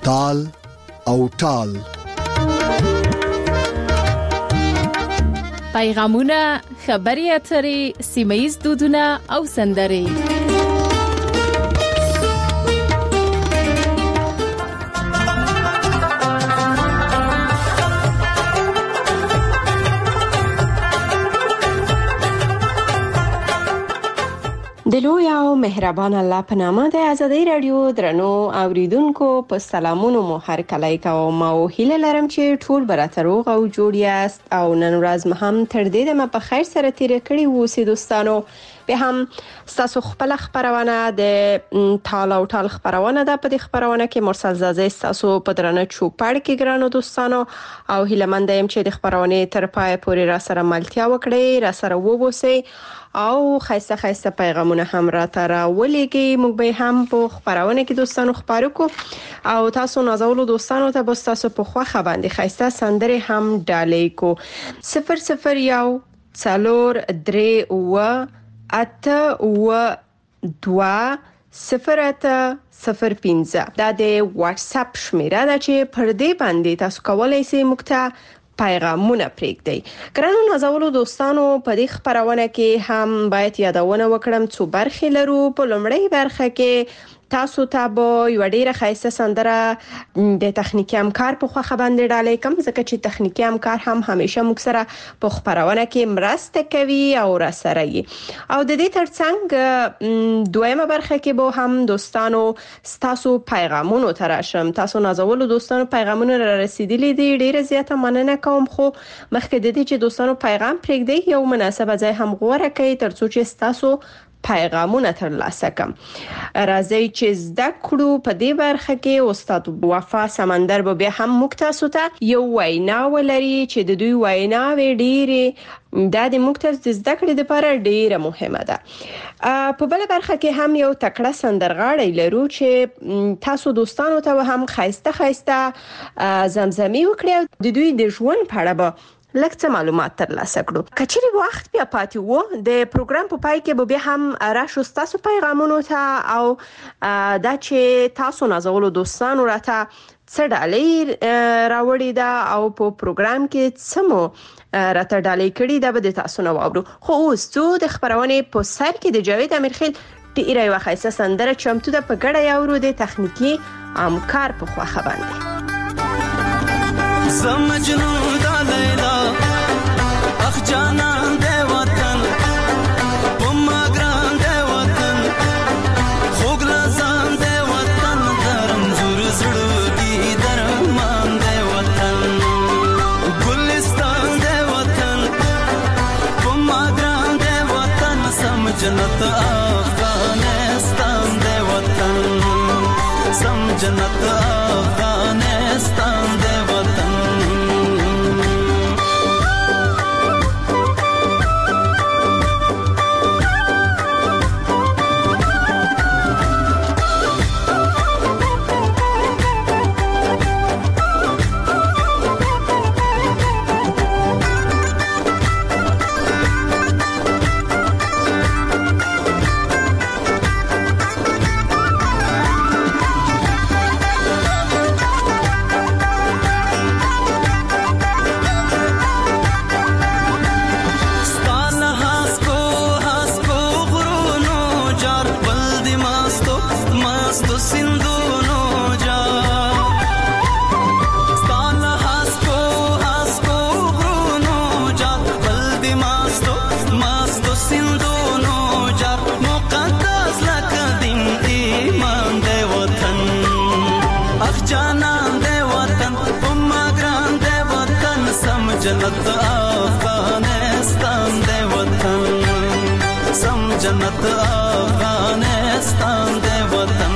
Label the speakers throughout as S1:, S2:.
S1: تال او ټال.
S2: پیغامونه، خبري اترې، سیمه‌ییز دودونه او سندرې.
S3: د لوی او مهربان الله په نامه د آزادۍ رادیو درنو اوریدونکو په سلامونو مو هر کله کوم او هیله لرم چې ټول برابر روغ او جوړ یاست او نن ورځ هم تر دې دمه په خیر سره تیر کړی وو سي دوستانو. به هم تاسو خپل خبرونه د تال او ټال خبرونه ده. په دې خبرونه کې مرسل زازه تاسو په درنه چوپړ کې ګرانو دوستانو او هیله مند یم چې د خبرونه تر پای پورې را سره ملتیا وکړي، را سره ووسی او خاصه پیغامونه هم را تر ولېږي. موږ به هم په خبرونه کې دوستانو خبرو کو او تاسو نازولو دوستانو ته بس تاسو په خوخه باندې خاصه سندره هم ډالې کو. 001 4 3 و اته و 2 0805 دا د واتس اپ شمیره ده چې پر دې باندې تاسو کولای شئ مکته پیغامونه پرېږدئ. ګرانو نازولو دوستانو په دې خبرونه کې هم باید یادونه وکړم څو برخې لرو. په لومړی برخه کې تاسو ته به یو ډیره خاصه سندره د تخنیکی همکار په خوخه باندې ډالې کوم ځکه چې تخنیکی همکار هم همیشه موږ سره په خبرونه کې مرسته کوي او را سره یې. او د دې ترڅنګ دویمه برخه کې به هم دوستانو تاسو پیغامونو تراشم. تاسو نازولو دوستانو پیغامونه را رسیدلي دي، ډیره زیاته مننه کوم. خو مخکې د دې چې دوستانو پیغام پرېږدي یو مناسبه ځای هم غوړه کوي ترڅو چې تاسو پیغامونه ترلاسه کم. راځي چې زده کړو په دې برخه کې استاد وفا سمندر به بیا هم موږ تاسو ته یو وینا ولري چې د دوی وینا ډېره د موږ د زده کړې لپاره ډېره مهمه ده. په بل برخه کې هم یو تکړه سندرغاړی لرو چې تاسو دوستانو ته هم خاصه زمزمي وکړي د دوی د ژوند په اړه به لکه معلومات ترلاسه کړو. کچېری وخت بیا پاتې وو د پروګرام په پای کې به هم راشو تاسو پیغامونو ته او دا چې تاسو نازولو دوستانو راته څه ډالۍ راوړی دا او په پروګرام کې څمو راته ډالۍ کړي دا به تاسو نو واورو. خو اوس څو د خبرونه په سر کې د جاوید امیرخیل ډیره یو خاصه سندره چمتو ده په ګډه یاورو د تخنیکی همکار په خوخه باندې.
S4: سمجنون دا لیلا اخ جانان دے وطن پما گران دے وطن خوگ لازان دے وطن درم زور زڑوگی درمان دے وطن گلستان دے وطن پما گران دے وطن سمجنت افغانستان دے وطن سمجنت افغانستان دے وطن. جنت افغانستان دے وطن سم جنت افغانستان دے وطن.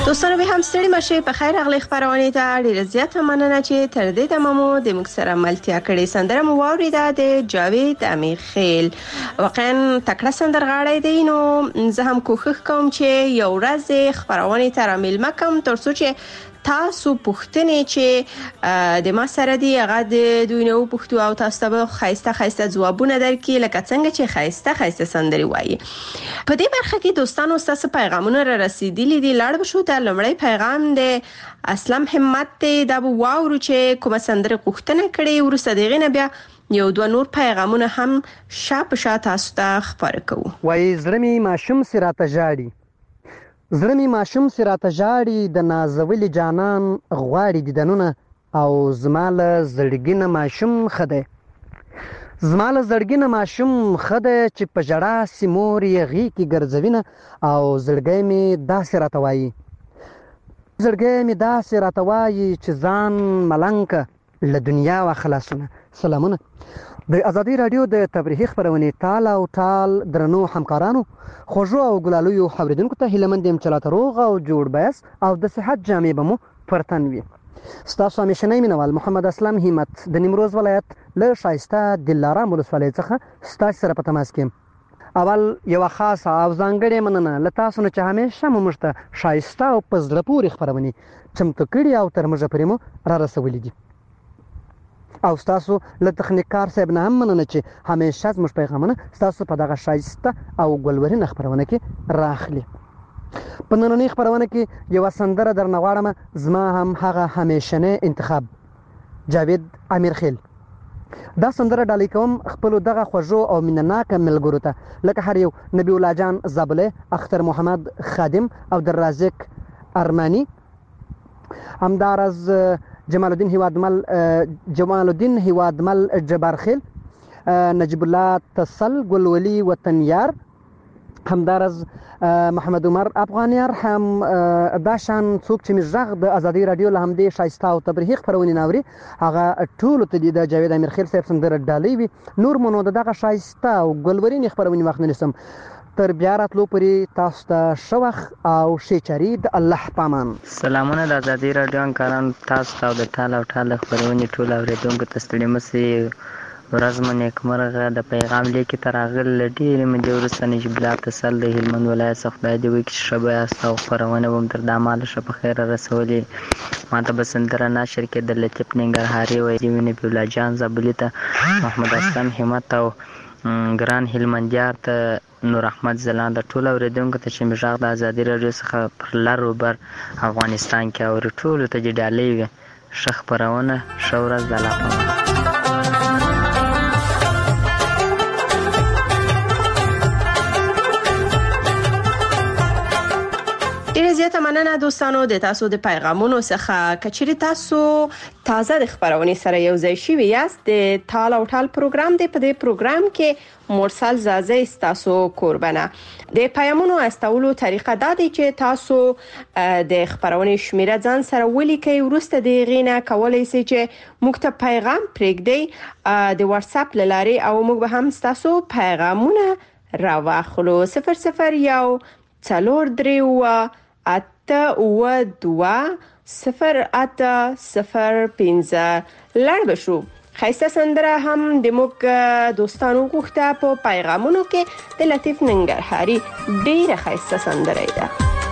S3: دوستانو به هم ستړي مشه په خیر اغلی خبرونه ته ډیره زیاته مننه چې تر دې دمه مو د موږ سره ملتیا کړې. سندره مو واوریده د جاوید امیرخیل. واقعا تکړه سندرغاړی دی. نو زه هم کوښښ کوم چې یو ورځ خبرونه ته رامیلمه کوم ترڅو چې تاسو پوښتنې چې د ما سره دی هغه د دوی نو پوښتو او تاسو ته خایسته ځوابونه درکې لکه څنګه چې خایسته سندري وایي. په دې برخه کې دوستانو تاسو پیغامونه را رسیدلي دي. لاړ بشو ته لمړی پیغام د اسلام همت ته د واورو چې کومه سندره غوښتنه کړي ورسته دغه نه بیا یو دوه نور پیغامونه هم شاپ تاسو ته خبر کوو.
S5: وای زړه می ماشوم سراته جاړي زړه می ماشوم سراته جاړي د نازولي جانان غواړي دیدنونه او زماله زړګینه ماشوم خده زماله زړګینه ماشوم خده چې په جړه سیمور یې غي کی ګرځوینه او زړګی می داسې راته وایي زړګی می داسې راته وایي چې ځان ملنګ له دنیا و خلاصونه. سلامونه. د ازادي رادیو د تفریحي خبرونې تال او ټال درنو همکارانو خوږو او ګلالیو حوریدونکو ته هیله مند یم چې لا تر روغ او جوړ بیاس او د صحت جامې به مو پرتن وي. ستاسو همیشنی مینوال محمد اسلام همت د نیمروز ولایت له شایسته دلارام ولسوالۍ څخه ستاسو سره په تماس کې اول یو خاصه او ځانګړې مننه له تاسو نه چې همیشه مو موږ ته شایسته او په زړه پورې خبرونه چمتو کړي او تر موږ پرې مو را رسولي دي. او تاسو له تخنیکار صاحب نه هم مننه چې همیشه زموږ پیغامونه تاسو په دغه شایسته او ګلورینه خبرونه کې راخلي. په نننۍ خبرونه کې یو سندره درنه غواړم زما هم هغه همیشنه انتخاب جاوید امیرخیل. دا سندره ډالۍ کوم خپل دغه خوږو او مینناک ملګرو ته لکه هر یو نبی الله جان زابله اختر محمد خادم او درازق ارمانی همدارز جمال الدین هوادمل جبارخیل نجیب الله تصل گلولی وطن یار همدارز محمد عمر افغانیار هم داشان څوک چې مزغ د ازادي رادیو له همدې شایسته او تفریحي خبرونه ناوري هغه ټول ته د جاوید امیرخیل صاحب سندره ډالۍ وي. نور مونږ دغه شایسته او ګلورین خبرونه وخت نه نسم تر بیا راتلو پرې تاسو ته شوخ او شیچری د الله پامان.
S6: سلامونه د ازادي رادیو انکاران تاسو ته د ټال او ټال خبرونه ټول اوریدونکو ته ستړي مسي ورځ مو نیکمرغه. د پیغام لیکي تر اغل ډیر مې د ورسنه جبلا تصل د هلمند ولایت څخه خدای دې وکړي شبه استو خبرونه وم تر دمال شپ خیر رسولي. ماته بسندره ناشر کې د لطیف ننګرهاري وایي ویني بولا جان زابلیته محمد اسلام همت او ګران هلمندیار ته نور احمد زلان د ټول اوریدونکو ته چې مجاغ د ازادي رادیو څخه پر لار وبر افغانستان کې او ټول ته جډالي وي شخ پرونه شورز د لاپه.
S3: ډیره زیاته مننه دوستانو د تاسو د پیغامونو څخه. کچېری تاسو تازه د خبرونه سره یو ځای شوي یاست د تال او ټال پروګرام دی. په دې پروګرام کې مرسل زازه تاسو قربانه. د پیغامونو استولو طریقه دا دی چې تاسو د خبرونه شمیره ځان سره ولیکئ ورسته د غینه کولای شئ چې موږ ته پیغام پرېږدئ د واتس اپ لارې او موږ به هم تاسو پیغامونه راوخلو. 001 4 8 لړ بشو. خایسته سندره هم د موږ دوستانو غوښته په پیغامونو کې د لطیف ننګرهاري ډیره خایسته سندره ده.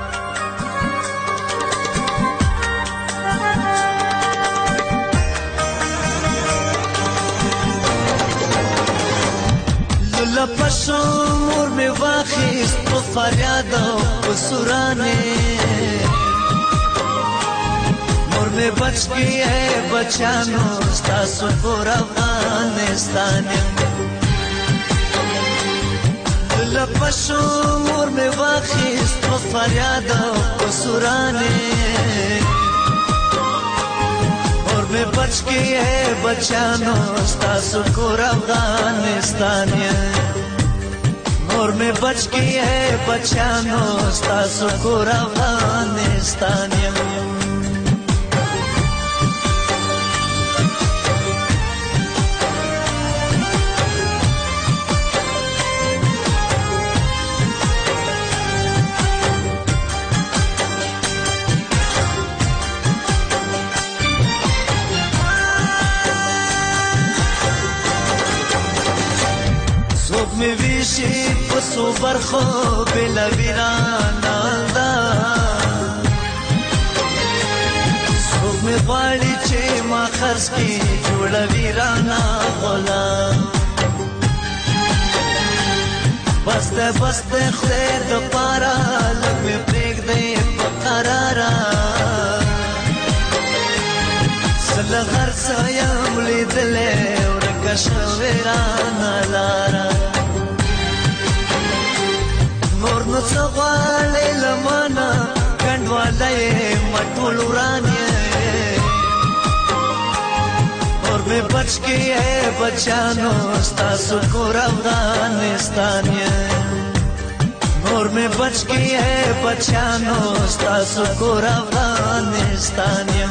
S4: لپسو مور می واخیست په فریاد او په سورانه مور می بچ کی ہے بچانو ستاسو پر افغانستان لپسو مور می واخیست په فریاد او په سورانه میں بچ کے ہے بچانو ستاسو کور افغانستان اور میں بچ کے ہے بچانو ستاسو کور افغانستان سپمې ویشي په څو برخو بېله ویرانه ده سپمې غواړي چې ما خرڅ کړي جوړه ویرانه غلام بسته بسته خدای دپاره لږ مې پرېږدی په قراره زه له هر څه یم لیدلی ورکه شوې رانه لاره نور نو څه غواړې له مانه کنډواله یې ما ټول وران یې اور مې بچ کې یې بچیانو ستاسو کور افغانستان یې نور مې بچ کې یې بچیانو ستاسو کور افغانستان یې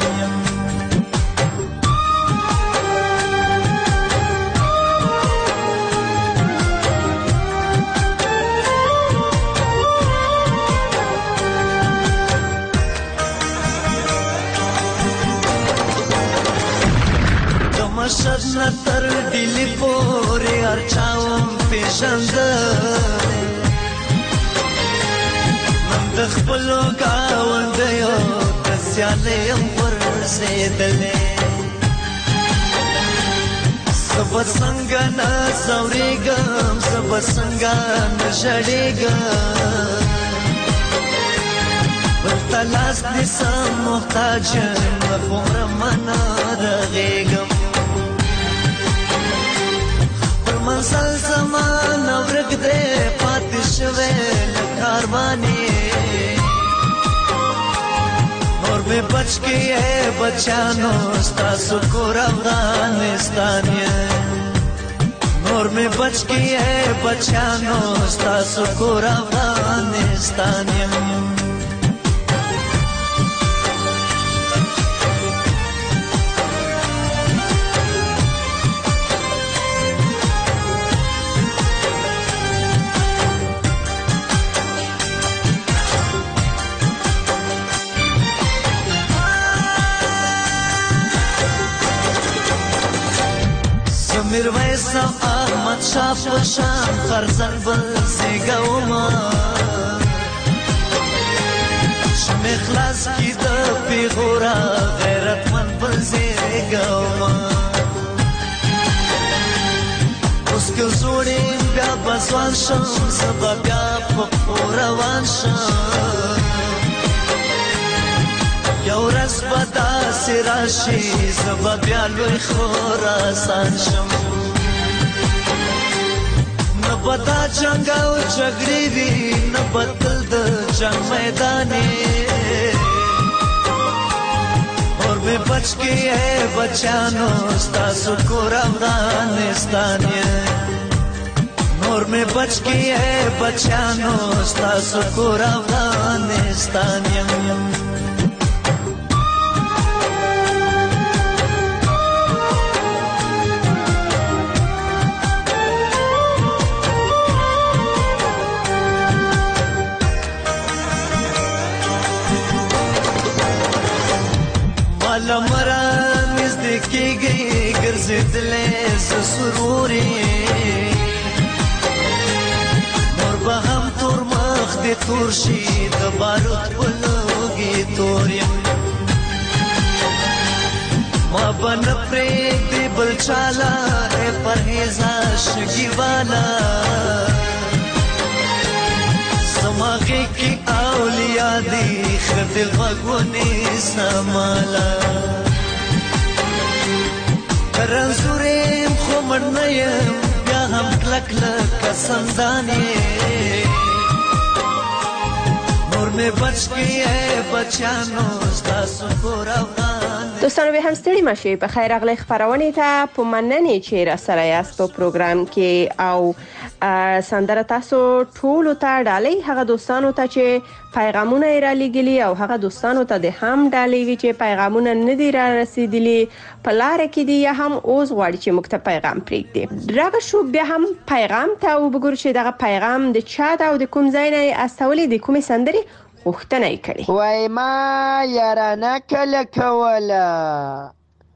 S4: مشهد نه تر ډیلي پورې هر چا وم پېژندلی من د خپلو ګاونډیو د سیالۍ یم ورسېدلی زه به څنګه نه ځورېږم زه به څنګه نه ژړېږم بل ته لاس نیسم محتاج یم نه غواړمه نه رغېږم منزل زمان ورک دے پاتې شوی له کاروانې نور مې بچ کې یې بچیانو ستاسو کور افغانستان یې نور مې بچ کې یې بچیانو ستاسو کور افغانستان یې میرویس احمد شاه په شان فرزند بل زیږومه چې مې خلاص کړي د پیغوره غیرتمند بل زیږومه اوس که زوړ یم بیا به ځوان شم زه به بیا په پښو روان شم یو ورځ به داسې راشي زه به بیا لوی خراسان شم نه به دا جنګ او جګړې وي نه به تل د جنګ میدانې اور مې بچ کې یې بچیانو ستاسو کور افغانستان یې نور مې بچ کې یې بچیانو ستاسو کور افغانستان یې لمرا نزدې کېږي ګرځېدلی زه سرورې نور به هم تور مخ دې تور شي د بارود په لوګي تور یم ما به نه پرېږدې بل چاله ای پرهېزه شګي والا زما غېږ کې اولیا دي ښه دې غوږ ونیسه ماله که رنځور یم خو مړ نه یم بیا هم کلک لکه سندان یې نور مې بچ کې یې بچیانو ستاسو کور افغان
S3: دوستانو به هم ستړي مشئ په خیر راغلی خپرونې ته په مننې چې را سره یاست په پروګرام کې او سندره تاسو ټول ته ډالۍ هغه دوستانو ته چې پیغامونه یې را لېږلي او هغه دوستانو ته د هم ډالۍ وي چې پیغامونه نه دي را رسېدلي په لاره کې دي یا هم اوس غواړي چې موږ ته پیغام پرېږدي راغه شو بیا هم پیغام ته وګورو چې دغه پیغام د چا ده او د کوم ځای نه یې استولې د کومې سندرې غوښتنه یې کړې
S7: وای ما یارانه کله کوله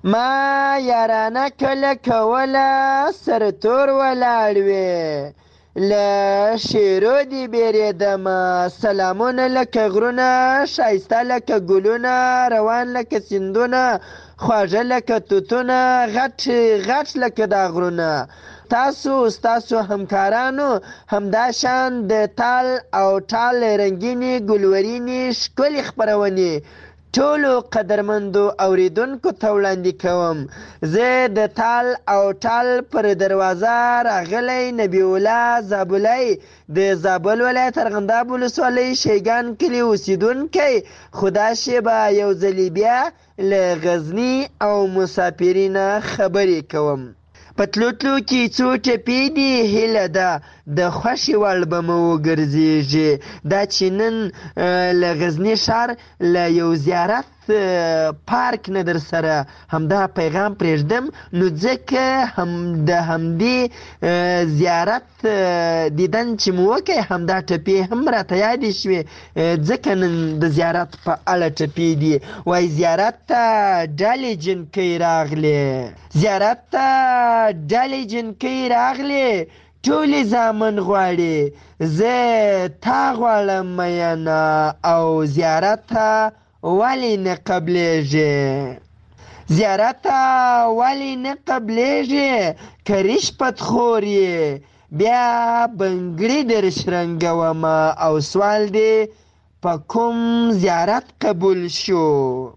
S7: ما یارانه کله کوله سرتور ولاړ وې له شیرو دې بیرېدمه سلامونه لکه غرونه ښایسته لکه ګلونه روان لکه سیندونه خواږه لکه توتونه غټ لکه دا غرونه تاسو ستاسو همکارانو همدا شان د تال او ټال رنګینې ګلورینې ښکلې خپرونې ټولو قدرمندو اوریدونکو ته وړاندې کوم. زه د تال او ټال پر دروازه راغلی نبی الله زابلی د زابل ولایت ارغنداب ولسوالۍ شیګان کلي اوسیدونکی خو دا شیبه یو ځلې بیا له غزني او مسافرینه خبرې کوم. په تلو تلو کې څو ټپې دي هیله ده د خوښې وړ به مو وګرځېږي دا چې نن له غزني ښار له یو زیارت پارک نه در سره همدا پیغام پرېږدم نو ځکه د همدې زیارت دیدن چې مو وکړی همدا ټپې هم راته یادې شوې ځکه نن د زیارت په اړه ټپې دي. وایي زیارت ته ډلې جنکۍ راغلې زیارت ته ډلې جنکۍ راغلې ټولې زامن غواړي زه تا غواړم مینه او زیارت ته ولې نه قبلیږي زیارت ته ولې نه قبلیږي که رشوت خور یې بیا بنګړي در شرنګومه او سوال دی په کوم زیارت قبول شو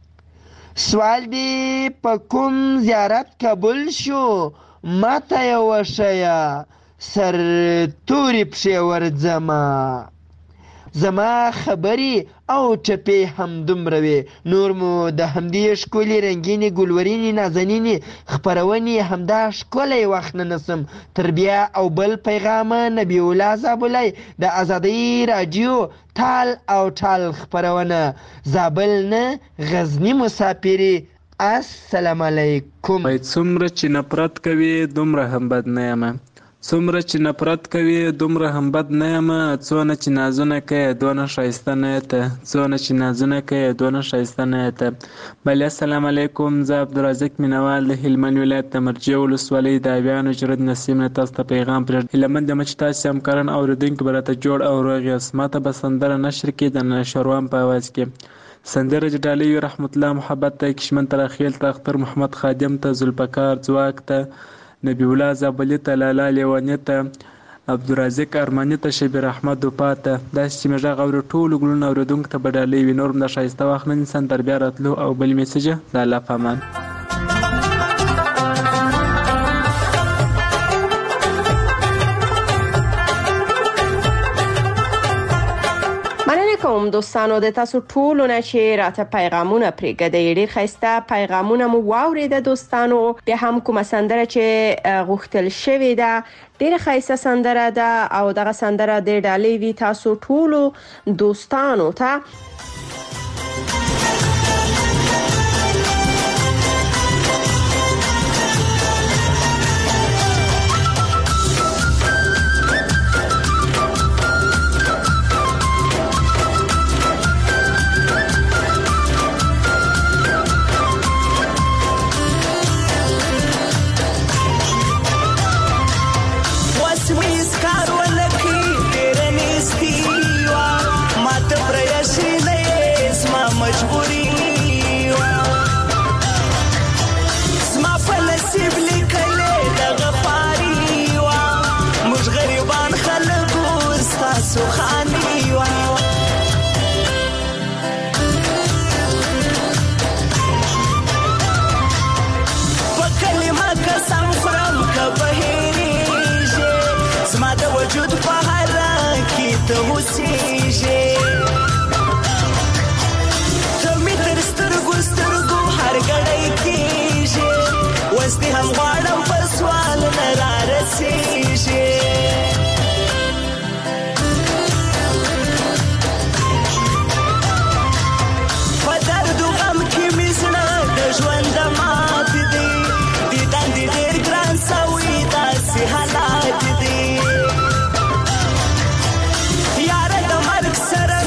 S7: سوال دی په کوم زیارت قبول شو ماته یې وښیه سر تورې پښې ورځمه زما خبرې او ټپې هم دومره وې نور مو د همدې ښکلې رنګینې ګلورینې نازنینې خپرونې همدا ښکلی وخت نه نسم تر بیا او بل پیغامه نبی الله زابلی د ازادۍ راډیو تال او ټال خپرونه زابل نه غزني مسافرې السلام علیکم.
S8: څومره چې نفرت کوي دومره هم بد نه یم څومره چې نفرت کوي دومره هم بد نه یم څونه چې نازونه کوي دونه ښایسته نه یې ته څونه چې نازونه کوي دونه ښایسته نه یې ته. بله السلام علیکم. زه عبدالرزاق مینوال د هلمند ولایت د مرجې ولسوالۍ د اویانو جرد نسیم نه تاسو ته پیغام پرېږدم. هیله مند یم چې تاسې همکاران اورېدونکي به راته جوړ او روغ یاست. ما ته به سندره نشر کړي د نشروان په اواز کې سندره چې ډالۍ وي رحمت الله محبت ته کشمن ته راخیل ته اختر محمد خادم ته ذوالفقار ځواک ته نبی الله زابلي ته لالا لیواني ته عبدالرزاق ارماني ته شبیر احمد وفا ته داسې چې مې غږ اوري ټولو ګلونو اورېدونکو ته به ډالۍ وي. نور هم د ښایسته وخت نه نیسم تر بیا راتلو او بل میسج د الله په امان.
S3: کوم دوستانو د تاسو ټولو نه چې راته پیغامونه پرېږدئ ډېر ښایسته پیغامونه مو واورېده دوستانو. بیا هم کومه سندره چې غوښتل شوې ده ډېره ښایسته سندره ده او دغه سندره د ډالۍ وي تاسو ټولو دوستانو ته.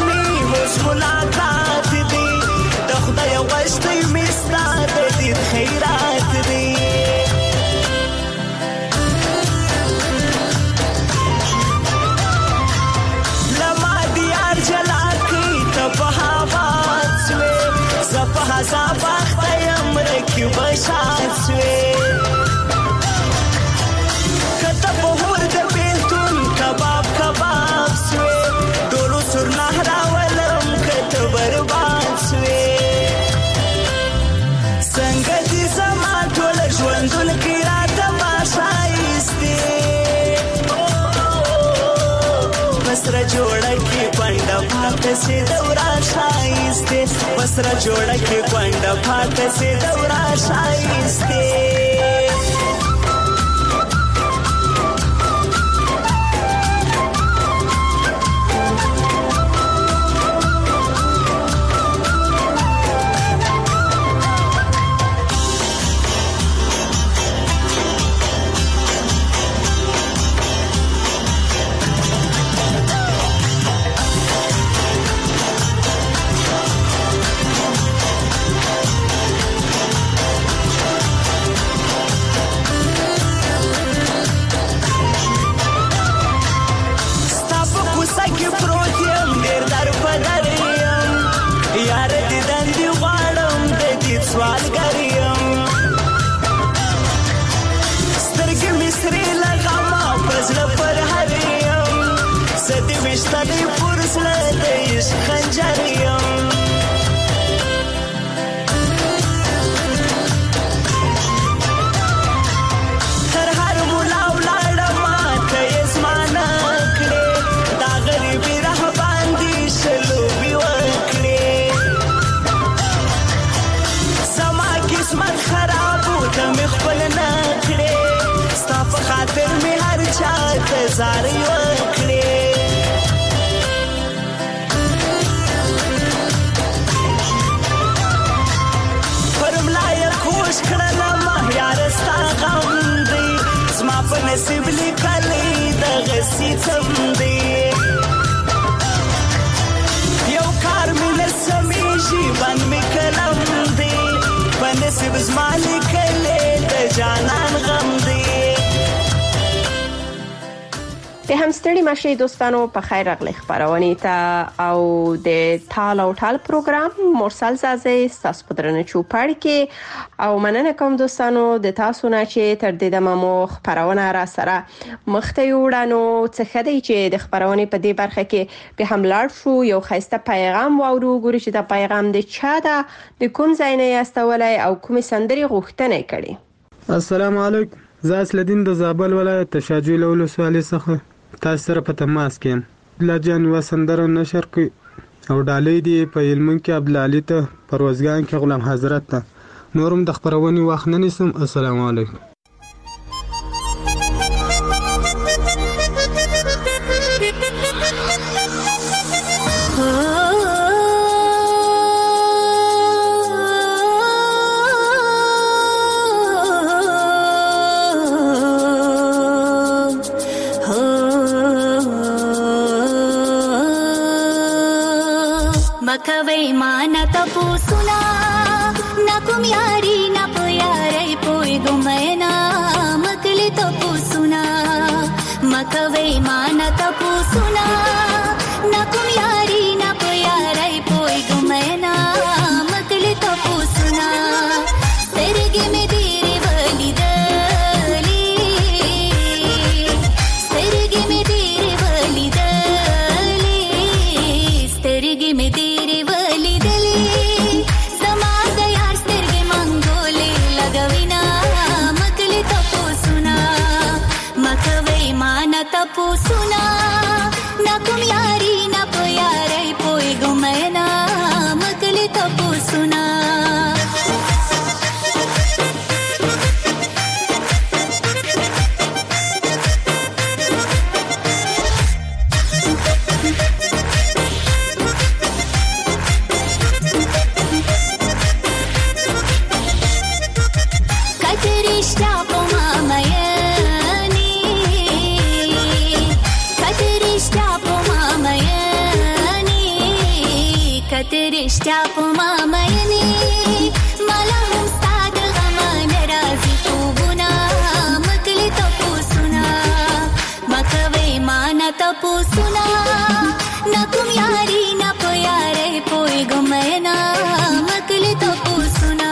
S4: ملاقات دی د خدای غوښتي مستا د دې جوړه کې پنده پاته سي دورا شایسته بسره جوړه کې پنده پاته سي دورا شایسته ستړي پرسله د عشق خنجر یم تر هر مولا ولاړه ماته یې زمانه کړې دا غریبي ره باندې شلوبې وکړې زما قسمت خراب و ته مې خپل نه کړې ستا په خاطر مې هر چا ته زارۍ وکړې کړه ما یار ستا غم دی زما په نصیب لیکلی دغه ستم دی یو کار مې نه سمیږي بند مې قلم دی په نصیب زما لیکلی د جانان غم دی
S3: د همستړي ماشي دوستانو په خیر راغلی خبرونه ته او د ټال او ټال پروګرام مرسل زازي تاسو په درنه چوپړ کې او مننه کوم دوستانو د تاسو نه چې تر دې دمه مو خبرونه را سره مخته وړانو څخه دی چې د خبرونه په دې برخه کې به هم لاړ شو یو خاصه پیغام واورو ګوري چې دا پیغام د چا ده د کوم ځای نه یاستولای او کوم سندري غوښتنه کړي.
S8: السلام علیکم زه اصلدین د زابل ولایت تشاجیل ولسوالۍ څخه تاسو سره په تماس کې لا جان وسندره نشر کوي او ډالۍ دی په علمن کې عبدالعلی ته پروازګان کې غلام حضرت ته نورم د خبرونې وخت نه نیسم. السلام علیکم.
S9: मकवै माना तपो सुना ना कुम यारी ना प्यारे पोई गुमैना मकले तपो सुना मकवै माना तपो सुना ना कुम यारी ना प्यारे पोई गुमैना मकले तपो सुना सरगे में तेरे वली दली सरगे में तेरे वली दली सरगे में तपो सुना ना कुम यारी ना प्यारे पोई गुमैना मकले तपो सुना रिश्ता पुमा मयने मला हम साद गमान राजी खूबुना मकले तपो सुना मकवे माना तपो सुना ना कुम यारी ना प्यारे पोई गुमैना मकले तपो सुना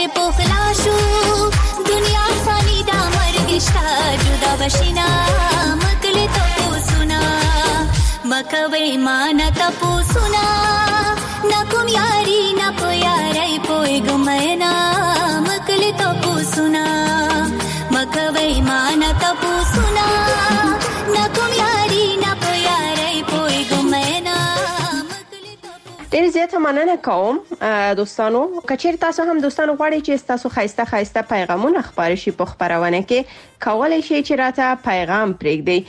S9: پخلا شو دنیا فانی دا مرگشتا جدا بشینا مکلی تپوسونا مکوی مانا تپوسونا نکم یاری نپو یاری پوی گمینا مکلی تپوسونا مکوی مانا تپوسونا نکم یاری نپو یاری پوی گمینا.
S3: ډیر زیاته مننه کوم دوستانو. کچیر تاسو هم دوستانو غواړئ چې تاسو خایسته پیغامونه خبري شي په خبرونه کې کولای شئ چې راته پیغام پرېږدئ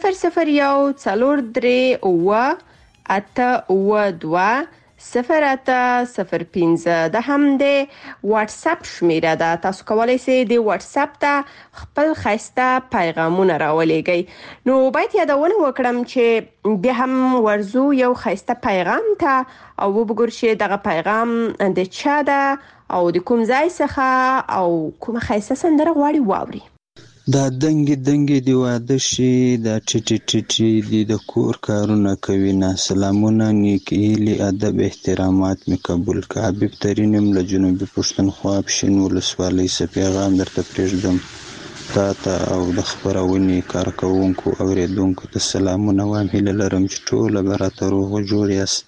S3: 0013882 د هم د واتس اپ شمیره ده. تاسو کولای شئ د واتس اپ ته خپل خایسته پیغامونه راولېږئ. نو باید یادونه وکړم چې به هم ورزو یو خایسته پیغام ته او وګورئ چې دغه پیغام د چا ده او د کوم ځای څخه او کوم خایسته سندره غواړي واوري.
S10: دا دنګي دی واده شي دا ټټي دی د کور کارونه کوي نه سلامونه نیکی ادب احترامات می قبول کا حبیب ترینم له جنوبي پښتونخوا پښین ولسوالۍ څخه پیغام درته پرېږدم تا او د خبرونې کارکونکو اوریدونکو ته سلامونه وایم هیله لرم چې ټول براته روغ جوړ یاست.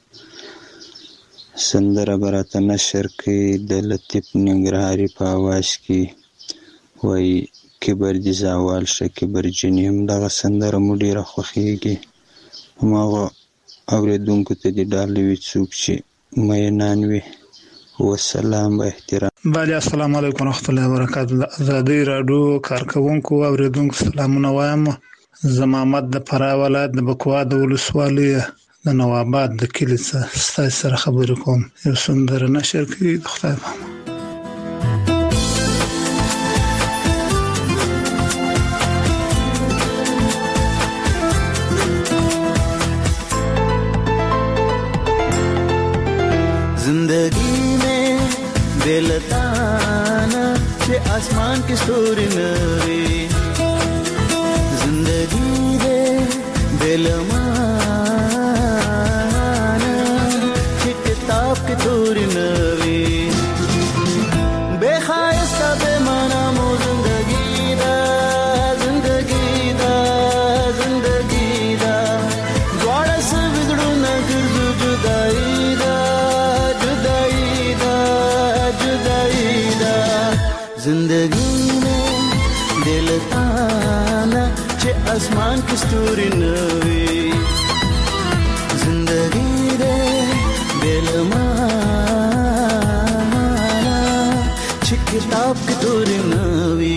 S10: سندره براته نشر کې د لطیف ننګرهاري په आवाज کې وای کبر دي زوال شه کبر جنیم دغه سندره مو ډیره خوښیږي. هماغه اوریدونکو ته دې ډالوي څوک چې مینان وي. والسلام و احترام.
S11: بله السلام علیکم ورحمت الله وبرکاته. آزادی رادیو کارکونکو اوریدونکو سلامونه وایم. زما محمد د فراه ولایت د بکوا د ولسوالۍ د نواباد د کلي څخه سره خبرې کوم. یو سندره نشر کړي خدای په امان.
S4: जिंदगी में बेलताना के आसमान की स्टोरी नवी जिंदगी दे बेलमाना के किताब की स्टोरी नवी बेखायस्ता बेमाना मो जिंदगी दा द्वारा से बिगड़ू न गिरजू जुदाई जिंदगी में दिल ताना चे आसमान की स्टोरी नवी जिंदगी दे दिल माना चे किताब की स्टोरी नवी.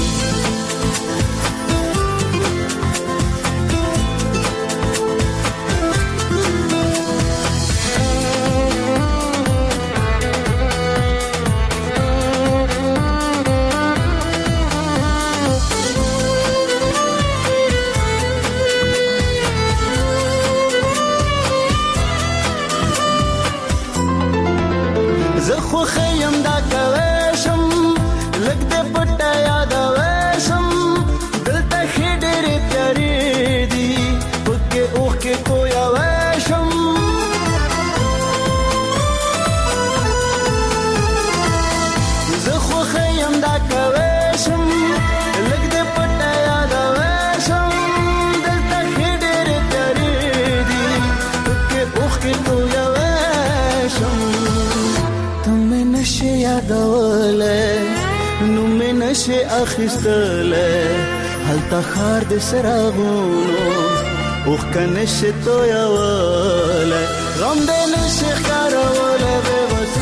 S4: خیم دا کوشم لګ دې پټه یاد وشم دلته خډېر پیاري دي پکې اوخ کې کویا وشم زه خو خیم دا کوشم لګ دې پټه یاد وشم دلته خډېر پیاري دي پکې اوخ کې کویا وشم. نشه یادوله نو مې نشه اخیستله هلته خار د سراغونو اوخ کنشه تویوله غم دې نشه ښکاروله بې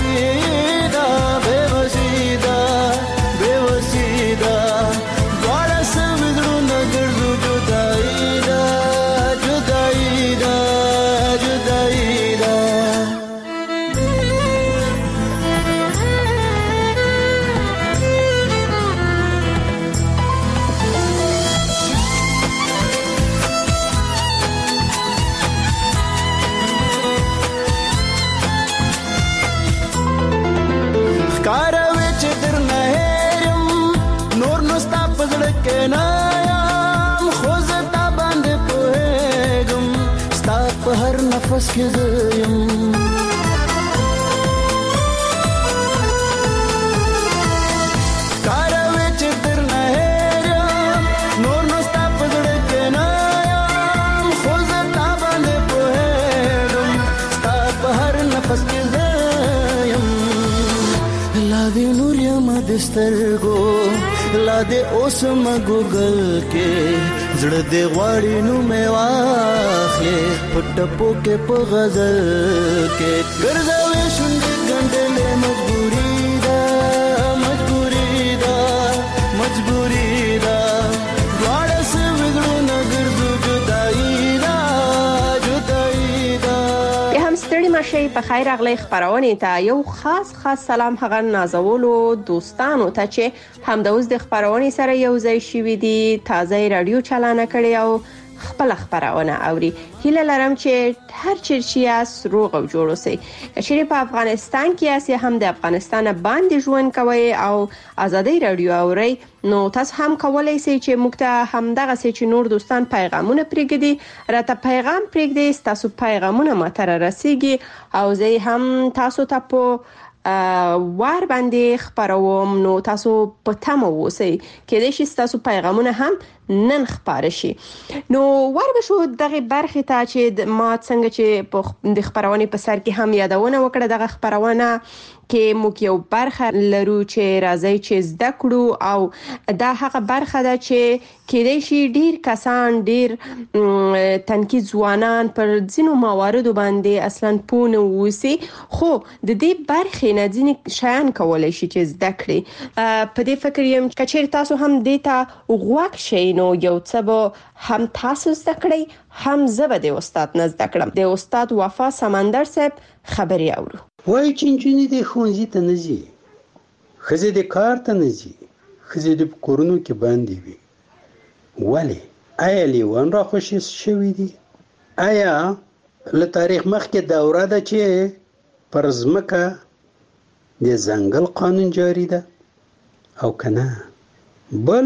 S4: وسیده دواړه سه زړونه ګرځو جدایي ده کنایم خوزه تا باندې پوهېږم ستا په هر نفس کې زه یم سترګو لا دې اوس مګوګل کې زړه دې غواړي نو مې واخلې پټپو کې په غزل کې ګرځاوې شونډې ګنډلې مجبوري ده دواړه سه وګړو نه ګرځو جدایي ده
S3: هم ستړي مشي په خیر اغلی خبرونه ته یو خاص سلام هغه نازولو دوستانو ته چې هم د اوس د خبرونه سره یو ځای شوي دي تازه رادیو چالانه کړي او خپل خبرونه اوري هیله لرم چې هر چیرې روغ او جوړ اوسئ چې په افغانستان کې اسي هم د افغانستان باندې ژوند کوي او ازادي رادیو اوري نو تاسو هم کولای شئ چې موږ ته هم دغه چې نور دوستان پیغامونه پرېږدي راته پیغام پرېږدي تاسو پیغامونه ماته رسیږي او زه هم تاسو ته په وار باندې خبروم نو تاسو په تمه اوسئ کله چې تاسو پیغامونه هم نن خبر شي نو ور به شو دغه برخه ته چې ما څنګه چې د خبرونه په سر کې هم یادونه وکړه دغه خبرونه کې موږ یو برخه لرو چې راځي چې زده کړو او دا هغه برخه ده چې کېدای شي ډیر کسان ډیر تنکي ځوانان پر ځینو مواردو باندې اصلا پونه وسی خو د دې برخه نه ځینې شیان کولای شي چې زده کړي په دې فکر یم چې تاسو هم دیتا غوښ شي نو یو څه به هم تاسو زده کړئ هم زه به د استاد نه زده کړم د استاد وفا سمندر صاحب خبري اورو
S12: وای چې نجونې د ښوونځي ته نه ځي ښځې د کار ته نه ځي ښځې د کورونو کې باندې وي ولې آیا لیوان را خوشي شوي دي آیا له تاریخ مخکې دوره ده چې پر ځمکه د ځنګل قانون جاری ده او کنه بل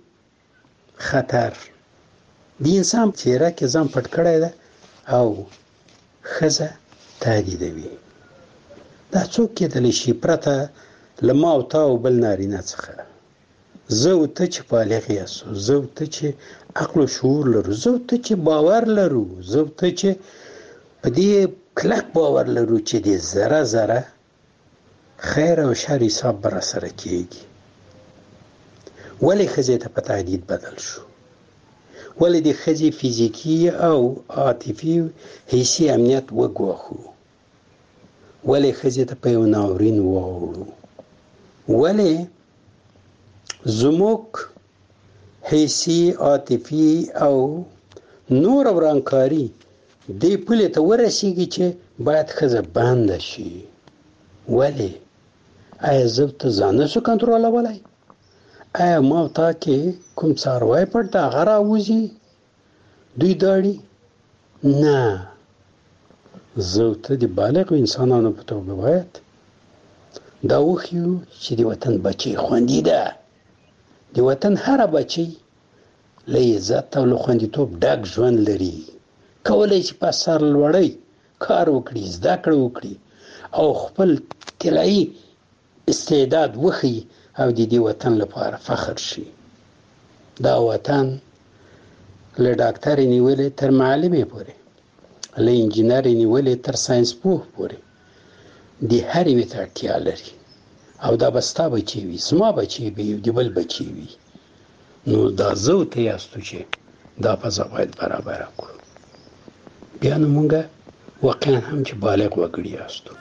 S12: خطر د انسان چهره کې ځان پټ کړی ده او ښځه تهدیدوي دا څوک کېدلی شي پرته له ما او تا او بل نارینه څخه زه او ته چې بالغ یاستو زه او ته چې عقل او شعور لرو زه او ته چې باور لرو زه او ته چې په دې کلک باور لرو چې د ذره خیر او شر حساب بر سره کېږي ولې ښځې ته په تهدید بدل شو ولې د ښځې فزیکي او عاطفي حسي امنیت وګواښو ولې ښځې ته په یو ناورین واوړو ولې زموږ حسي عاطفي او نور ورانکاري دې پولې ته ورسیږي چې باید ښځه بنده شي ولې آیا زه ته ځان نشو کنټرولولی آیا ما او تا کې کوم څاروی پټ د هغه راوځي دوی داړي نه زه او ته د بالغو انسانانو په توګه باید دا وښیو چې د وطن بچی خوندي ده د وطن هره بچی له عزت او له خوندیتوب ډک ژوند لري کولی چې په سر لوړی کار وکړي زده کړه وکړي او خپل طلایي استعداد وښیي او د دې وطن لپاره فخر شي دا وطن له ډاکټرې نیولې تر معلمې پورې له انجینرې نیولې تر ساینس پوه پورې د هر یوې ته اړتیا لري او دا به ستا بچی وي زما بچی وي د بل بچی وي نو دا زه او ته یاستو چې دا فضا باید برابره کړو بیا نو مونږ واقعا هم چې بالغ وګړي یاستو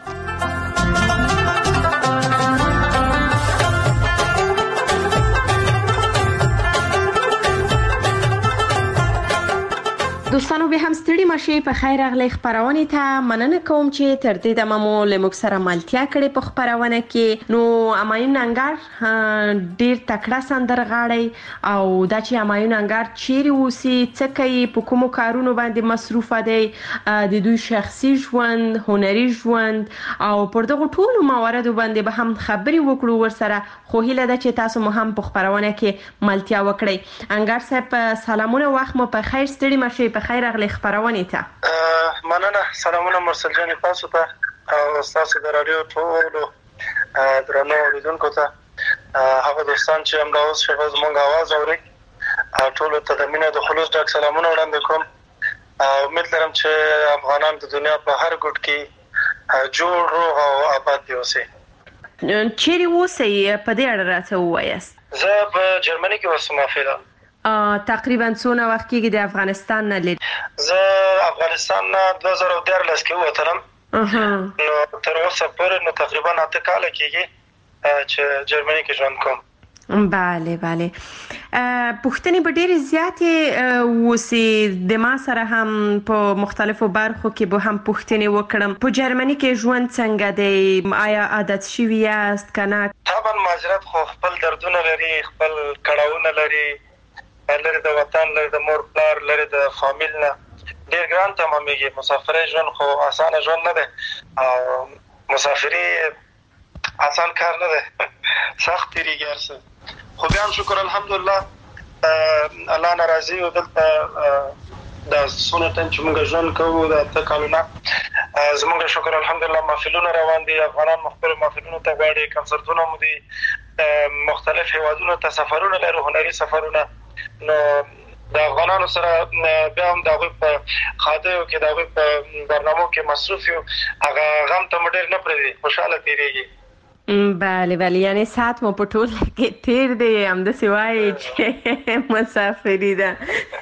S3: دوستانو به هم ستړي مشي په خیر اغلی خبرونه ته مننه کوم چې تر دې دمه مو له موږ سره ملتیا کړې په خبرونه کې نو امایون انګار ډیر تکړه سندرغاړی او دا چې امایون انګار چیرې اوسي څه کوي په کومو کارونو باندې مصروف دی د دوی شخصي ژوند هنري ژوند او پر دغه ټولو مواردو باندې به هم خبري وکړو ورسره خو هیله ده چې تاسو مو هم په خبرونه کې ملتیا وکړئ انګار صاحب سلامونه وخت مو په خیر ستړي مشي په خیر اغلی خبرونه ته
S13: مننه سلامونه مرسل جان تاسو ته او تاسو د رادیو ټولو درنو اوریدونکو ته هغه دوستان چې هم دا اوس شپه زموږ आवाज اوري ټولو ته د مینه د خلوص ډک سلامونه وړاندې کوم امید لرم چې افغانان د دنیا په هر ګوټ کې جوړ روغ او آباد دي اوسي
S3: چیرې اوسئ په دې اړه راته ووایاست.
S13: زه په جرمني کې اوسم افیلا.
S3: تقریبا څونه وخت کېږي د افغانستان نه لید؟
S13: زه افغانستان نه 2013 کې ووتلم. نو تر اوسه پورې نو تقریبا 8 کال کېږي چې جرمني کې ژوند کوم.
S3: بله پوښتنې به ډېرې زیاتې اوسي. د ما سره هم په مختلفو برخو کې به هم پوښتنې وکړم. په جرمني کې ژوند څنګه دی؟ آیا عادت شوي یاست که نه؟
S13: طبعا مهاجرت خو خپل دردونه لري، خپل کړاوونه لري، لري د وطن، لري د مور پلار، لري د فامیل نه. ډېر ګران تمامېږي. مسافرۍ ژوند خو اسانه ژوند نه دی او مسافري آسان کار نه دی، سخت تېرېږي هر څه. خو بیا هم شکر الحمدلله الله ناراضي او دلته دا څونه ټایم چې موږ ژوند کوو د 8 کالونه زموږ شکر الحمدلله محفلونه روان دي. افغانان مختلف محفلونو ته غواړي، کنسرتونه مو دي، مختلف هیوادونو ته سفرونه لري، هنري سفرونه. نو د افغانانو سره بیا هم د هغوی په خادیو کې، د هغوی په برنامو کې مصروف یو. هغه غم ته مو ډېر نه پرېږدي، خوشحاله تېرېږي.
S3: بله یعنی ساعت مو په ټول کې تېر دی، همداسې وایي چې مسافري ده.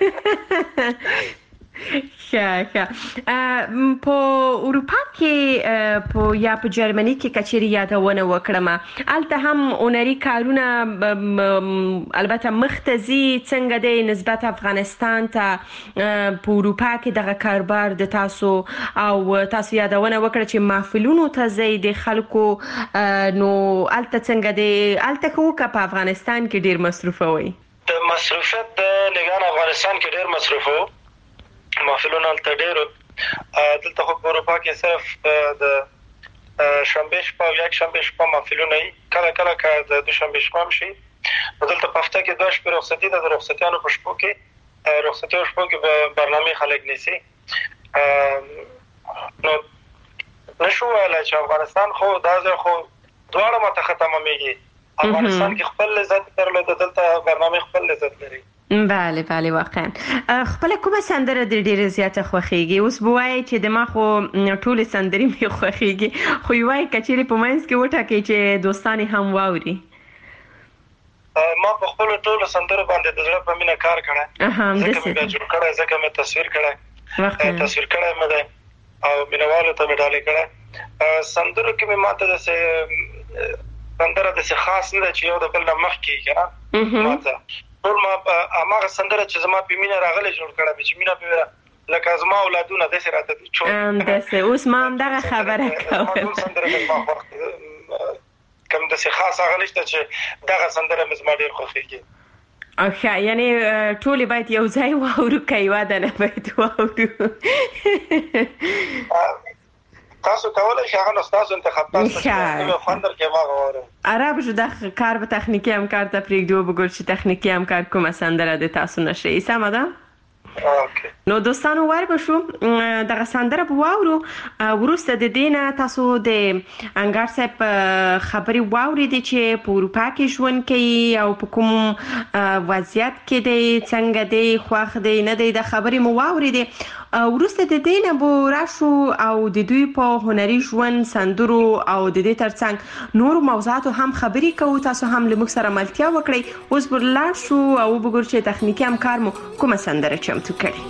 S3: ښه په اروپا کې یا په جرمني کې که چیرې یادونه وکړم، هلته هم هنري کارونه البته مخ ته ځي. څنګه دی نسبت افغانستان ته په اروپا کې دغه کاروبار د تاسو؟ او تاسو یادونه وکړه چې محفلونو ته ځئ د خلکو، نو هلته څنګه دی؟ هلته که په افغانستان کې ډېر مصروفه وئ؟
S13: د مصروفیت د نګان افغانستان کې ډېر مصروفه وو، محفلونه هلته ډېر. دلته خو په اروپا کې صرف د شنبې شپه او یک شنبې شپه محفلونه وي. کله کله که د دوشنبې شپه هم شي. دلته په هفته کې 2 شپې رخصتي ده. د رخصتیانو په شپو کې رخصتیو شپو کې به برنامې خلک نیسي. نو نشو ویلی چې افغانستان خو دا ځای خو دواړه ماته ښه تمامېږي. افغانستان کې خپل لذت درلوده، دلته برنامې خپل لذت لري.
S3: بله واقعا. خپله کومه سندره د ډېره زیاته خوښېږي؟ اوس به وایي چې د ما خو ټولې سندرې مې خوښېږي، خو یې وایي که چیرې په منځ کې وټاکئ چې دوستان یې هم واوري.
S13: ما په خپلو ټولو سندرو باندې د زړه په مینه کار کړی، ځکه مې بیا جوړ کړی، ځکه مې تصویر کړی مې دی او مینهوالو ته مې ډالۍ کړی. سندرو کې مې ماته داسې سندره داسې خاص نه ده چې یو د بل نه مخکې که نه ماته ټول ما هماغه سندره چې زما په مینه راغلی جوړ کړی مې، چې مینه پې لکه زما اولادونه داسې راته دي.
S3: اوس ما همدغه خبره کوم.
S13: سندره مې زما خوښ کوم داسې خاص هغه نشته چې دغه سندره مې زما ډېر خوښېږي.
S3: ښه یعنې ټولې باید یو ځای واورو که یوه دنه باید واورو؟
S13: تاسو کولی شئ هغه نو ستاسو انتخاب، تاسو چې خوند درکړي هغه واورئ.
S3: عرب شو د کار به تخنیکي همکار ته پرېږدو، وبګورو چې تخنیکي همکار کومه سندره د تاسو نه ښیي. سمه ده؟ نو دوستانو وربشو دغه سندره به واورو. وروسته د دې نه تاسو د انګار صاحب خبرې واورېدې چې په اروپا کې ژوند کوي او په کوم وضعیت کې دی، څنګه دی، خوښ دی نه دی، د خبرې مو واورېدې. وروسته د دې نه به راشو او د دوی په هنري ژوند، سندرو او د دې ترڅنګ نورو موضوعاتو هم خبرې کوو. تاسو هم له موږ سره ملتیا وکړئ. اوس به لاړ شو او وګورو چې تخنیکي همکار مو کومه سندره چمتو کړي.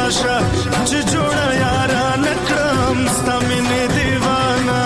S4: راشه چې جوړه یارا نکړم ستا مینې دیوانه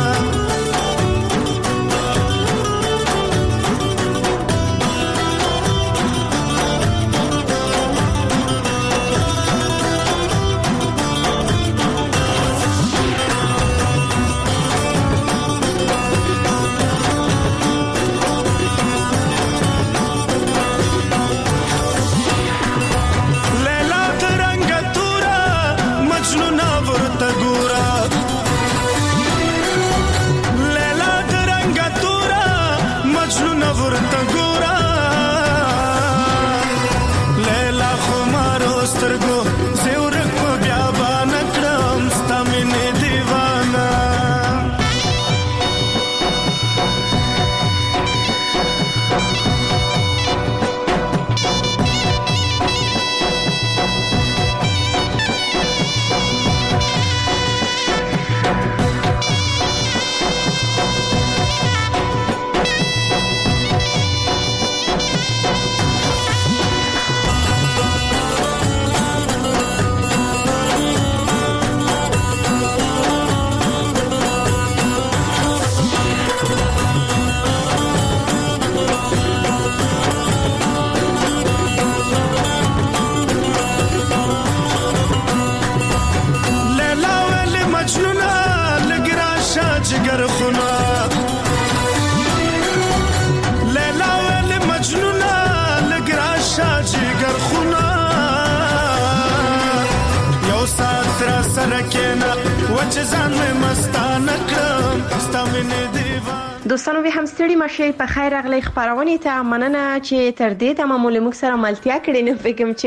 S3: دوستانو به هم ستړي مشه په خیر راغلی خبرونه ته مننه چې تر دې ته مو موږ سره ملتیا کړې نه فکر چې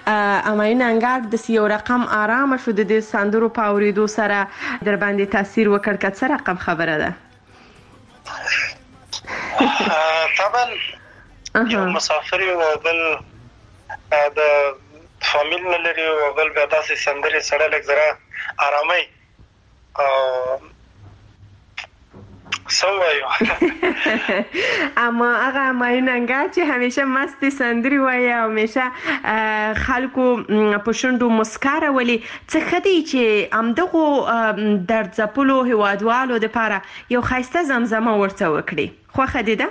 S3: اماین انګار د یو رقم آرام شو د سندرو په اوریدو سره در باندې تاثیر وکړ کڅ رقم خبره ده
S13: طبعا یو مسافر او بل د فامیل نه لري او بل به تاسو سندري سره لږ زره آرامي سوایو
S3: اما هغه مایننګا چې همیشه مستي سندري وایي او همیشه خلکو په شونډو مسکاره ولي څه خدي چې امدغه درد زپلو هوادوالو د پاره یو خاصه زمزمه ورته وکړي خو خدي ده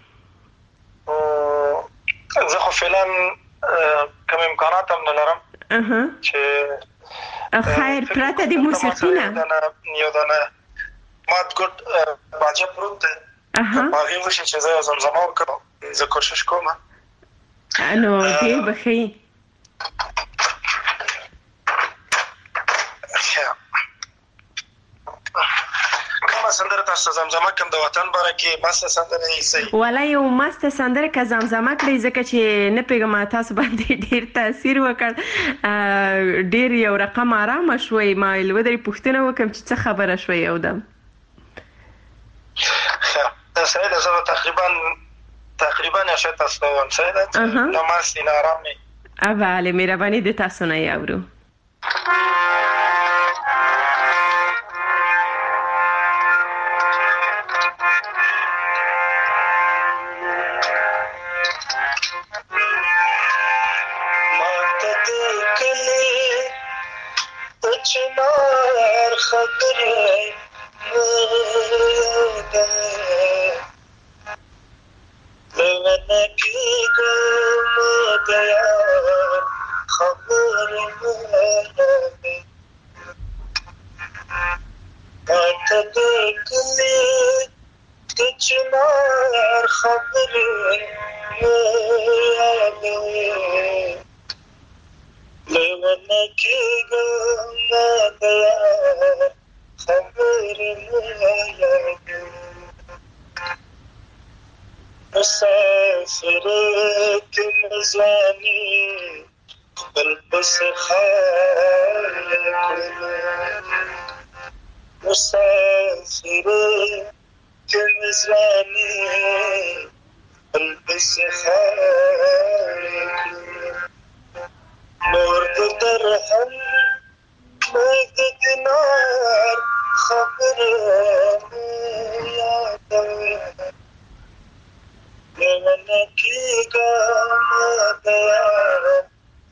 S13: زه خو فعلا کوم امکانات هم نه لرم چې
S3: خیر پراته د موسیقي نه
S13: یو دانه مات ګډ باجه پروت ده هغه وشي چې زه زمزمه وکړم زه کوشش کوم
S3: نو دې بخي
S13: سندره تاسو زمزمه کوم د وطن بارکه مست سندره یې سي
S3: ولا یو مست سندره که زمزمه کړی ځکه چې نه پیغام تاسو باندې ډیر تاثیر وکړ ډیر یو رقم آرام شوي ما لودري پښتنه وکم چې څه خبره شوي او دم
S13: سعيد زه تقریبا نشه تاسو وان سعيد نماز دین آرام نه
S3: اوله مهرباني د تاسو نه یاورو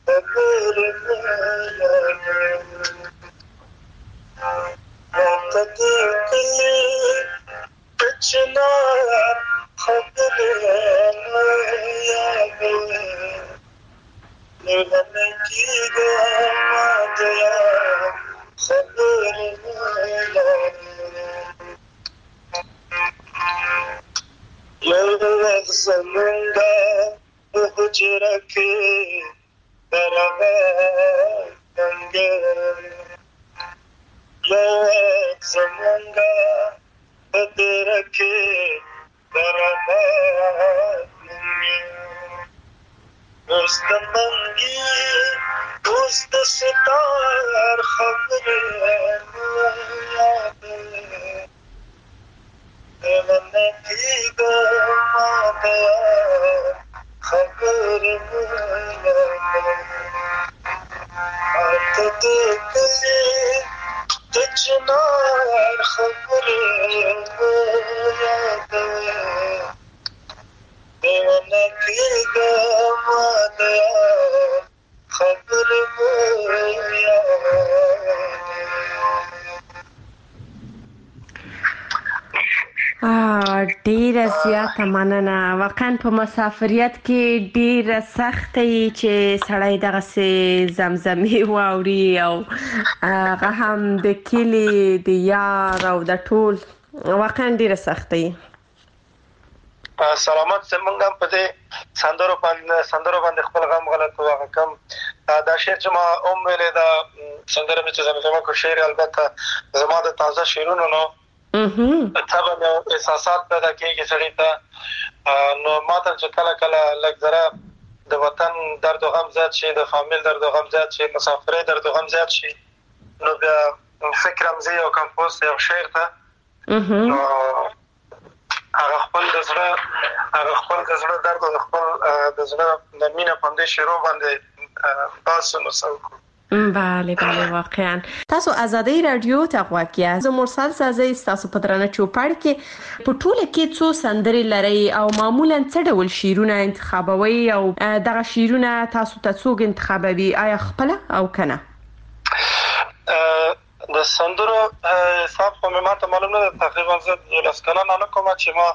S4: خبر تدکلی چنار خبر نرمه کی گیا خبر یوگ زمانگا حجره کی درمه دنگه یوگ زمانگا حجره کی درمه دنگه دوست منگی دوست ستار خبر یاده من دیگه ماده خبر آت دیگه تچنار خبر یاده من دیگه ماده خبر
S3: ډیره زیاته مننه. واقعا په مسافریت کې ډیره سخته چې سړی دغسې زمزمې واوري او هغه هم د کلي د یار او د ټول واقعا ډیره سخته.
S13: سلامت زمونږ هم په دې سندرو باندې خپل غم غلط واغه کم دا شعر چې ما ویلې دا سندره مې چې زمزمه کو شعر البته زما د تازه شعرونو نو طبعا احساسات پیدا کېږي سړی ته نو ماته چې کله کله لږ ذره د وطن درد او غم زیات شي د فامیل درد او غم زیات شي مسافرۍ درد او غم زیات شي نو بیا فکر مزي او کمپوز یو شعر ته هغه خپل د زړه درد او خپل د زړه د مینه په دې شعرو باندې تاسو نو څوک.
S3: بله واقعا. تاسو آزادۍ رادیو ته غوږ یاست. زه مرسل سازی تاسو په درنه چوپړ کې په ټوله کې څو سندرې لري او معمولا څه ډول شعرونه انتخابوي او دغه شعرونه تاسو ته څوک انتخابوي آیا خپل او کنه؟
S13: د سندرو حساب خو مې ماته معلوم نه تقریبا زه 10 کلونه نه کوم چې ما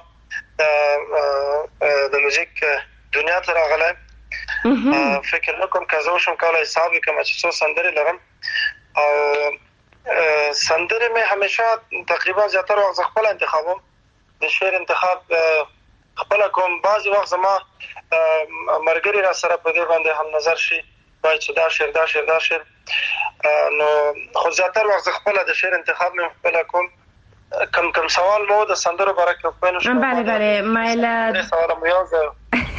S13: د موزیک دنیا ته راغلم. فکر نکوم که زه وشم کولای حساب وکړم چې څو سندرې لرم او سندرې مې همیشه تقریبا زیاتره وخت خپل انتخابوم. د شعر انتخاب خپل کوم. بعضی وخت زما مرګري را سره په دې باندې هم نظر شي وایي چې دا شعر نو خو زیاتره وخت خپل د شعر انتخاب مې خپل کوم. کم سوال مو د سندرو برکه په نو شو.
S3: بله مایله
S13: سوال مو یو ځای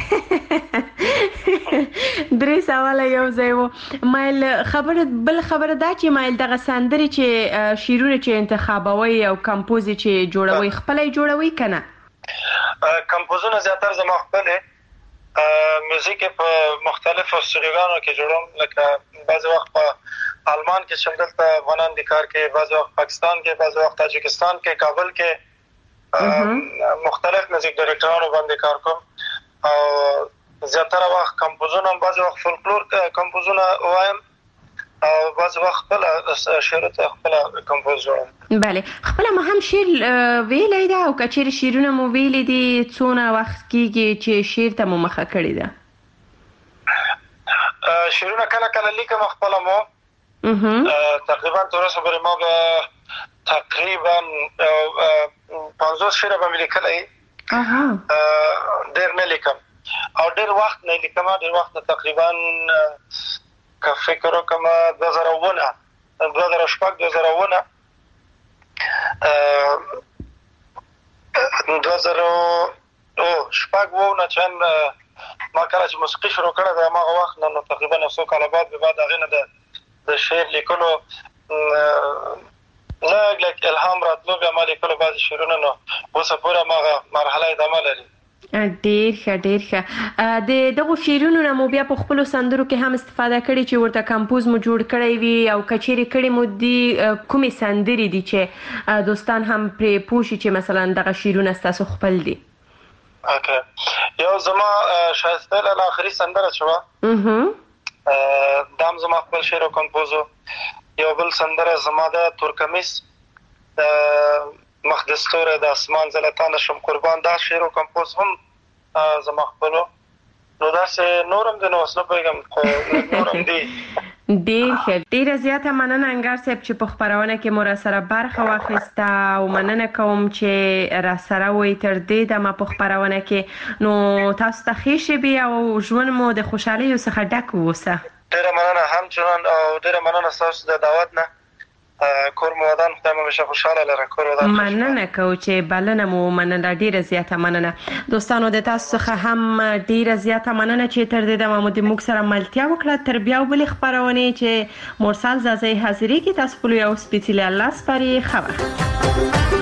S3: درې سواله یو ځای وو. مایل خبره دا چې مایل دغه سندرې چې شعرونه چې انتخابوي او کمپوز چې جوړوي خپل جوړوي کنه؟
S13: کمپوزونه زیاتره زما خپل میوزیک په مختلفو استودیوګانو کې جوړوم. لکه بعضی وخت په آلمان کې چې دلته افغانان د کار کې، بعضی وخت پاکستان کې، بعضی وخت تاجکستان کې، کابل کې مختلف میوزیک ډایرکټرانو باندې کار کوم او زیاتره وخت کمپوزونه بعضی وخت فولکلور کمپوزونه وایم او بعضی وخت خپل شعر ته خپل کمپوز جوړوم.
S3: بله خپل ما هم شعر ویلی ده او که چیرې شعرونه مو ویلی دي څونه وخت کېږي چې شعر ته مو مخه کړې ده؟
S13: شعرونه کله لیکم خپله مو تقریبا تر اوسه پورې ما به تقریبا 50 شعره به مې لیکلی. ډېر نه لیکم او ډېر وخت نه لیکم. ډېر وخت نه تقریبا که فکر وکړم 2009 چې ما کله چې موسیقي شروع کړه د هغه وخت نه تقریبا 100 کاله بعد هغې نه د شعر لیکلو لږ الهام راتلو بیا ما لیکلو بعضې شعرونه نو اوسه پورې هماغه مرحله ادامه لري.
S3: ډېر ښه. د دغو شعرونو نه مو بیا په خپلو سندرو کې هم استفاده کړې چې ورته کمپوز مو جوړ کړی وي او که چیرې کړې مو دي کومې سندرې دي چې دوستان هم پرې پوه شي چې مثلا دغه شعرونه ستاسو خپل دي؟
S13: یو زما شایسته لاله آخري سندره چې وه دام زما خپل شعر او کمپوزو. یو بل سندره زما د تورکمیس د مخ د ستوره د اسمان زلتان شم قربان دا شعر او کمپوز هم زما خپلو. نو داسې نورم د نو اصله پیغام نورم دی.
S3: ډیره زیاته مننه انګار صاحب چې په خبرونه کې مو را سره برخه واخیسته او مننه کوم چې را سره وې تر دې د ما په خبرونه کې نو تاسو ته ښه شي بیا او ژوند مو د خوشحالۍ څخه ډک ووسه.
S13: ډیره مننه همچنان او ډیره مننه تاسو د دعوت نه. کور مو ودان خدای مو همیشه خوشاله لره. کور ودان
S3: مننه کو چې بلنه مو مننه ډیره زیاته مننه. دوستانو د تاسو څخه هم ډیره زیاته مننه چې تر دې د محمود موږ سره ملتیا وکړه. تر بیا بل خبرونه چې مرسل زازي حاضرې کی تاسو په یو سپیڅلی الله سپاری خبر.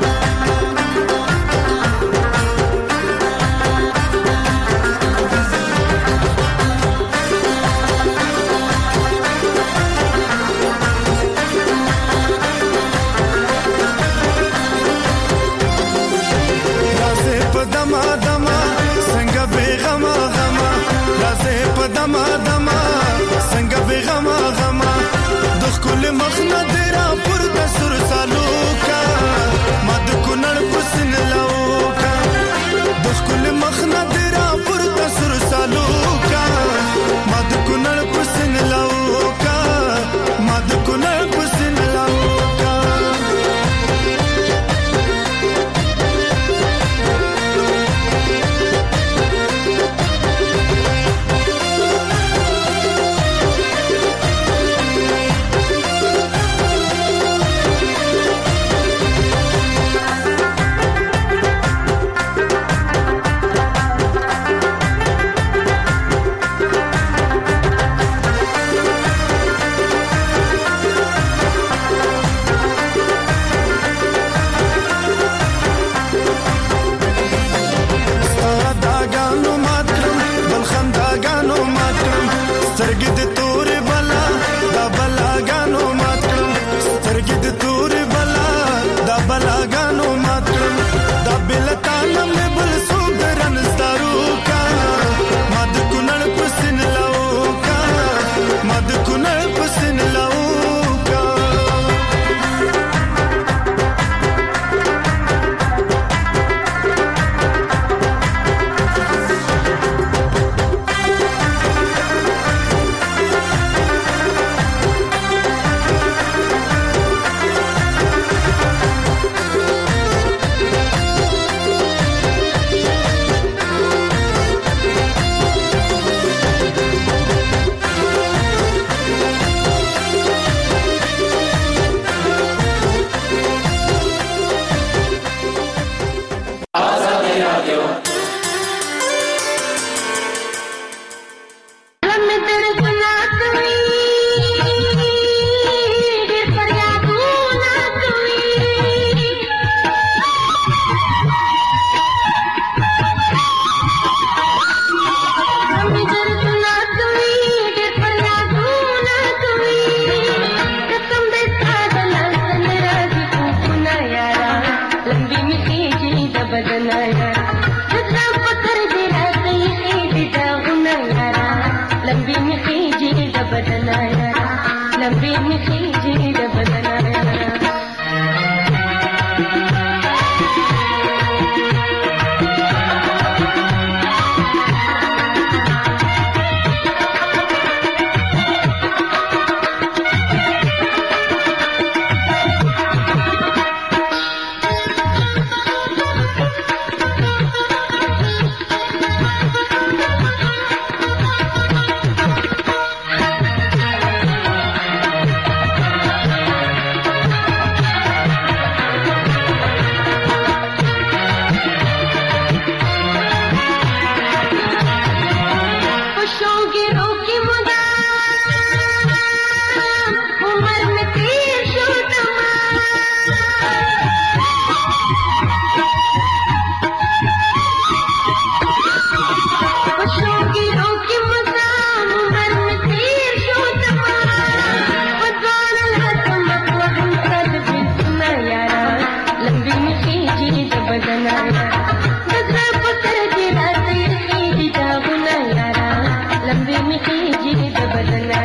S14: लंबी मिठी जी दबदना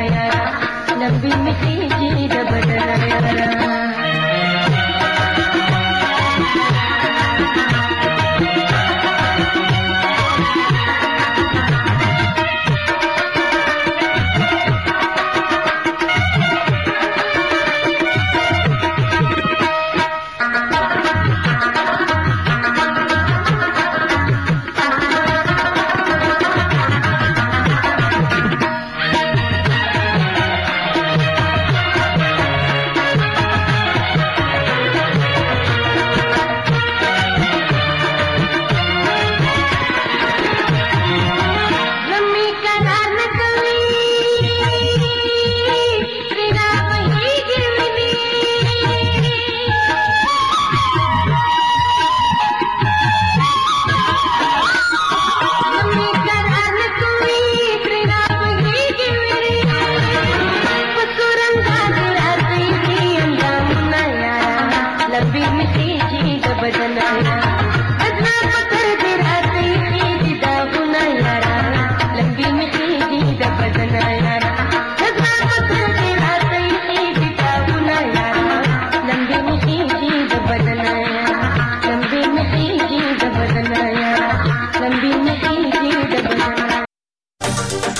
S9: مخې